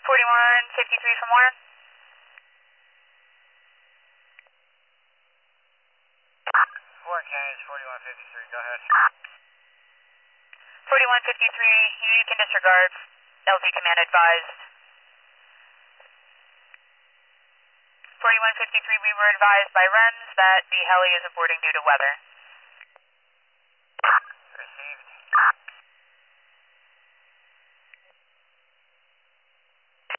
4153 from where? Warren County is 4153, go ahead. 4153, you can disregard. LZ command advised. 4153, we were advised by REMS that the heli is aborting due to weather. Received.